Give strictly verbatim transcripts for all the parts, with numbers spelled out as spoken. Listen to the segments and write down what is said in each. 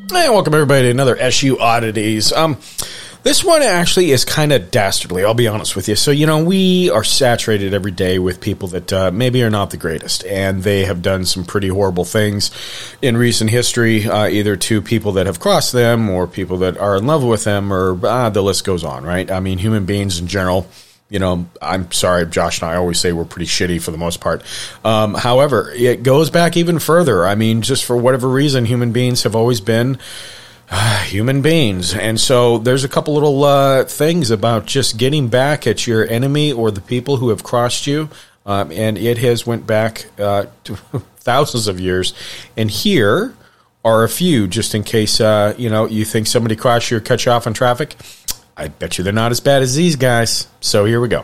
Hey, welcome everybody to another S U Oddities. Um, this one actually is kind of dastardly, I'll be honest with you. So, you know, we are saturated every day with people that uh, maybe are not the greatest, and they have done some pretty horrible things in recent history, uh, either to people that have crossed them or people that are in love with them, or uh, the list goes on, right? I mean, human beings in general. You know, I'm sorry, Josh and I always say we're pretty shitty for the most part. Um, however, it goes back even further. I mean, just for whatever reason, human beings have always been uh, human beings. And so there's a couple little uh, things about just getting back at your enemy or the people who have crossed you. Um, and it has went back uh, to thousands of years. And here are a few, just in case, uh, you know, you think somebody crossed you or cut you off in traffic. I bet you they're not as bad as these guys. So here we go.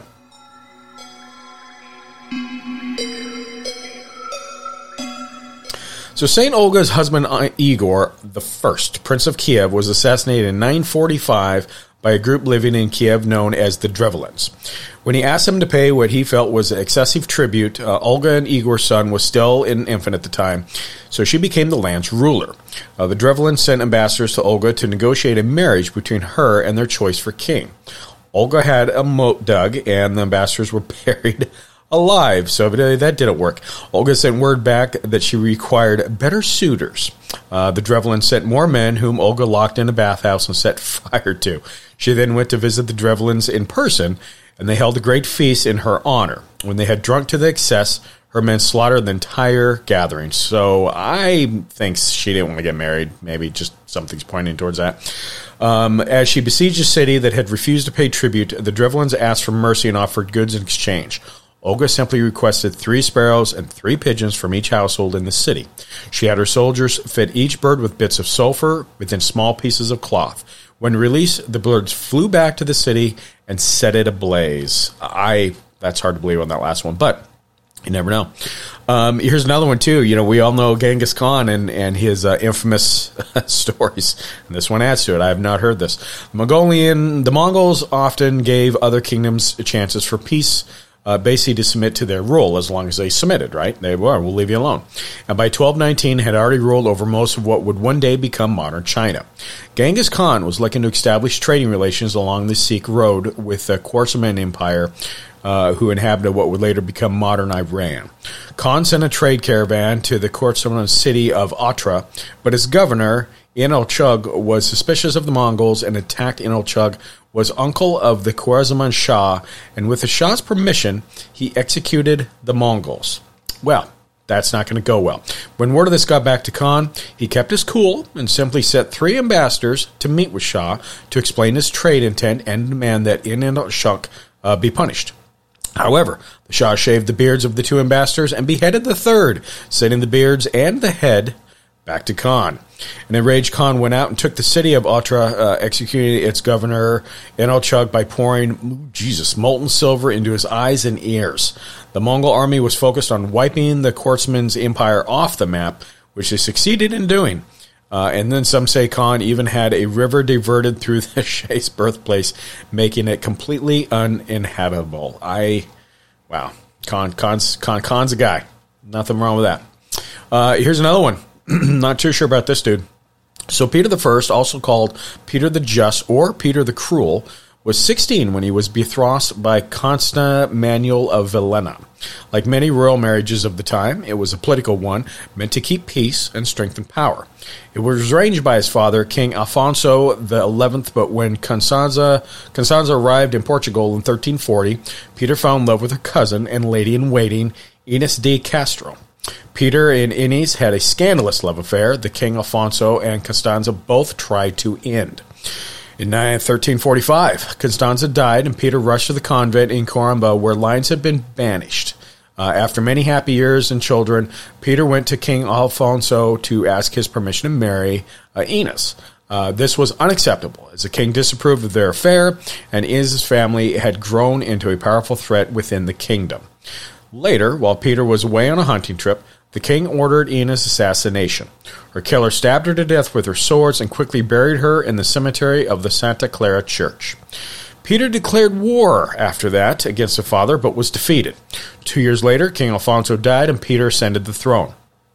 So Saint Olga's husband Igor the First, Prince of Kiev, was assassinated in nine forty-five by a group living in Kiev known as the Drevlins. When he asked them to pay what he felt was excessive tribute, uh, Olga and Igor's son was still an infant at the time, so she became the land's ruler. Uh, the Drevlins sent ambassadors to Olga to negotiate a marriage between her and their choice for king. Olga had a moat dug, and the ambassadors were buried alive, so that didn't work. Olga sent word back that she required better suitors. Uh, the Drevlins sent more men, whom Olga locked in a bathhouse and set fire to. She then went to visit the Drevlins in person, and they held a great feast in her honor. When they had drunk to the excess, her men slaughtered the entire gathering. So I think she didn't want to get married. Maybe just something's pointing towards that. Um, as she besieged a city that had refused to pay tribute, the Drevlins asked for mercy and offered goods in exchange. Olga simply requested three sparrows and three pigeons from each household in the city. She had her soldiers fit each bird with bits of sulfur within small pieces of cloth. When released, the birds flew back to the city and set it ablaze. I that's hard to believe on that last one, but you never know. Um, here's another one, too. You know, we all know Genghis Khan and, and his uh, infamous stories. And this one adds to it. I have not heard this. Mongolian, the Mongols often gave other kingdoms chances for peace, Uh, basically to submit to their rule as long as they submitted, right? They were, we'll leave you alone. And by twelve nineteen had already ruled over most of what would one day become modern China. Genghis Khan was looking to establish trading relations along the Silk Road with the Khwarezmian Empire, uh, who inhabited what would later become modern Iran. Khan sent a trade caravan to the Khwarezmian city of Otrar, but his governor, Inalchug, was suspicious of the Mongols and attacked. Inalchug was uncle of the Khwarezmian Shah, and with the Shah's permission, he executed the Mongols. Well, that's not going to go well. When word of this got back to Khan, he kept his cool and simply sent three ambassadors to meet with Shah to explain his trade intent and demand that Inalchug uh, be punished. However, the Shah shaved the beards of the two ambassadors and beheaded the third, sending the beards and the head back to Khan. An enraged Khan went out and took the city of Otrar, uh, executing its governor Inalchug by pouring, Jesus, molten silver into his eyes and ears. The Mongol army was focused on wiping the Khwarezmian Empire off the map, which they succeeded in doing. Uh, and then some say Khan even had a river diverted through the Shah's birthplace, making it completely uninhabitable. I, wow, Khan, Khan's, Khan, Khan's a guy. Nothing wrong with that. Uh, here's another one. Not too sure about this dude. So Peter the First, also called Peter the Just or Peter the Cruel, was sixteen when he was betrothed by Constanta Manuel of Villena. Like many royal marriages of the time, it was a political one, meant to keep peace and strengthen power. It was arranged by his father, King Alfonso the Eleventh, but when Constanza, Constanza arrived in Portugal in thirteen forty, Peter fell in love with her cousin and lady-in-waiting, Inés de Castro. Peter and Inés had a scandalous love affair. The King Alfonso and Constanza both tried to end. In thirteen forty-five, Constanza died, and Peter rushed to the convent in Coimbra, where lines had been banished. Uh, after many happy years and children, Peter went to King Alfonso to ask his permission to marry uh, Inés. Uh, this was unacceptable, as the king disapproved of their affair, and Inés' family had grown into a powerful threat within the kingdom. Later, while Peter was away on a hunting trip, the king ordered Inés' assassination. Her killer stabbed her to death with her swords and quickly buried her in the cemetery of the Santa Clara Church. Peter declared war after that against the father, but was defeated. Two years later, King Alfonso died and Peter ascended the throne.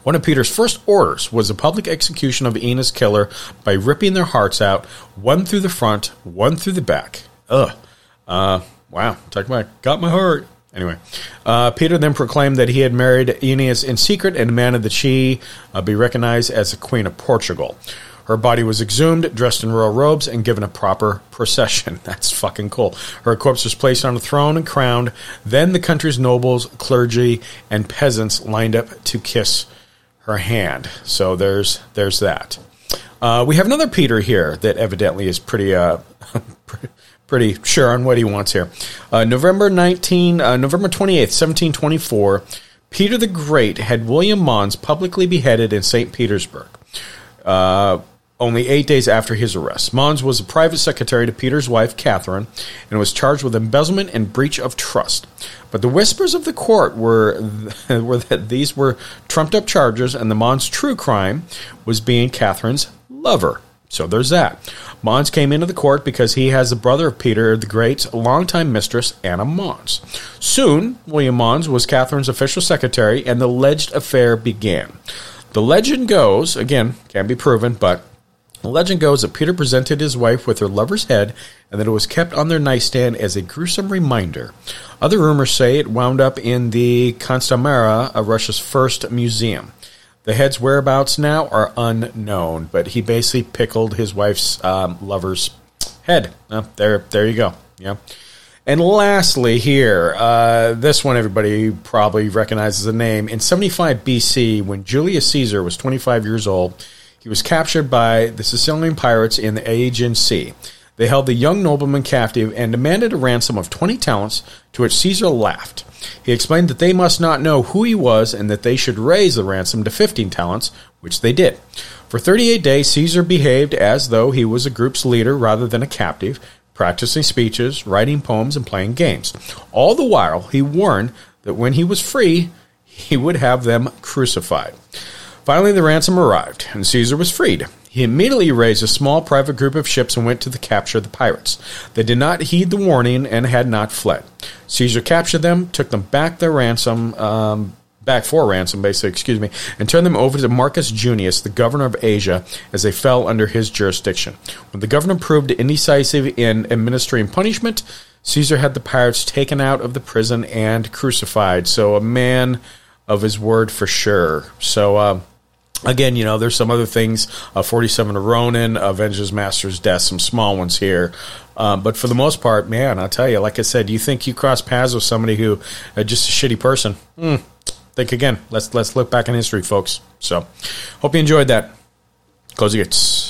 One of Peter's first orders was the public execution of Ena's killer by ripping their hearts out, one through the front, one through the back. Ugh. Uh, wow. Talk about got my heart. Anyway, uh, Peter then proclaimed that he had married Aeneas in secret and demanded that she uh, be recognized as the Queen of Portugal. Her body was exhumed, dressed in royal robes, and given a proper procession. That's fucking cool. Her corpse was placed on a throne and crowned. Then the country's nobles, clergy, and peasants lined up to kiss her hand. So there's there's that. Uh, we have another Peter here that evidently is pretty uh, pretty sure on what he wants here. Uh, November nineteenth, uh, November twenty-eighth, seventeen twenty-four. Peter the Great had William Mons publicly beheaded in Saint Petersburg. Uh, Only eight days after his arrest. Mons was a private secretary to Peter's wife, Catherine, and was charged with embezzlement and breach of trust. But the whispers of the court were, were that these were trumped-up charges, and the Mons' true crime was being Catherine's lover. So there's that. Mons came into the court because he has the brother of Peter the Great's longtime mistress, Anna Mons. Soon, William Mons was Catherine's official secretary, and the alleged affair began. The legend goes, again, can't be proven, but the legend goes that Peter presented his wife with her lover's head and that it was kept on their nightstand as a gruesome reminder. Other rumors say it wound up in the Kostomara, Russia's first museum. The head's whereabouts now are unknown, but he basically pickled his wife's um, lover's head. Uh, there, there you go. Yeah. And lastly here, uh, this one everybody probably recognizes the name. In seventy-five B C, when Julius Caesar was twenty-five years old, he was captured by the Sicilian pirates in the Aegean Sea. They held the young nobleman captive and demanded a ransom of twenty talents, to which Caesar laughed. He explained that they must not know who he was and that they should raise the ransom to fifteen talents, which they did. For thirty-eight days, Caesar behaved as though he was a group's leader rather than a captive, practicing speeches, writing poems, and playing games. All the while, he warned that when he was free, he would have them crucified. Finally, the ransom arrived, and Caesar was freed. He immediately raised a small private group of ships and went to the capture of the pirates. They did not heed the warning and had not fled. Caesar captured them, took them back their ransom, um, back for ransom, basically, excuse me, and turned them over to Marcus Junius, the governor of Asia, as they fell under his jurisdiction. When the governor proved indecisive in administering punishment, Caesar had the pirates taken out of the prison and crucified. So a man of his word for sure. So, uh, again, you know, there's some other things, uh, forty-seven of Ronin, Avengers Master's Death, some small ones here. Um, but for the most part, man, I'll tell you, like I said, you think you cross paths with somebody who uh, just a shitty person. Hmm. Think again. Let's let's look back in history, folks. So, hope you enjoyed that. Close the gates.